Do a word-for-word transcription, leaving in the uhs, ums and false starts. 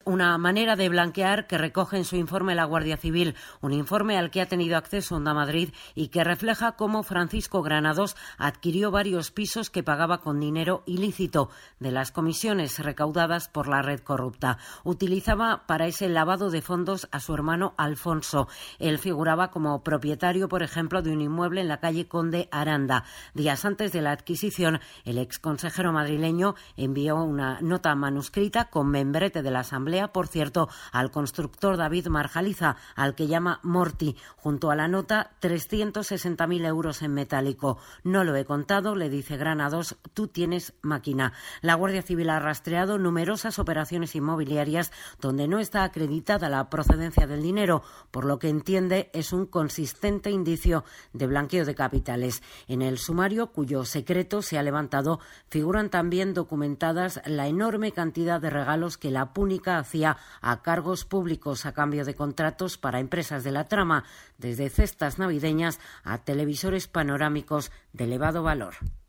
una manera de blanquear que recoge en su informe la Guardia Civil, un informe al que ha tenido acceso Onda Madrid y que refleja cómo Francisco Granados adquirió varios pisos que pagaba con dinero ilícito de las comisiones recaudadas por la red corrupta. Utilizaba para ese lavado de fondos a su hermano Alfonso. Él figuraba como propietario, por ejemplo, de un inmueble en la calle Conde Aranda. Días antes de la adquisición, el exconsejero madrileño envió una nota manuscrita con membrete de la Asamblea, por cierto, al constructor David Marjaliza, al que llama Morti, junto a la nota trescientos sesenta mil euros en metálico. No lo he contado, le dice Granados, tú tienes máquina. La Guardia Civil ha rastreado numerosas operaciones inmobiliarias donde no está acreditada la procedencia del dinero, por lo que entiende es un consistente indicio de blanqueo de capitales. En el sumario, cuyo secreto se ha levantado, figuran también documentadas la enorme cantidad de regalos que la Púnica hacía a cargos públicos a cambio de contratos para empresas de la trama, desde cestas navideñas a televisores panorámicos de elevado valor.